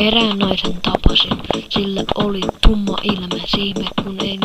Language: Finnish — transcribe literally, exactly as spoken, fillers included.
Erään naisen tapasin, sillä oli tumma ilme, ihme kun ei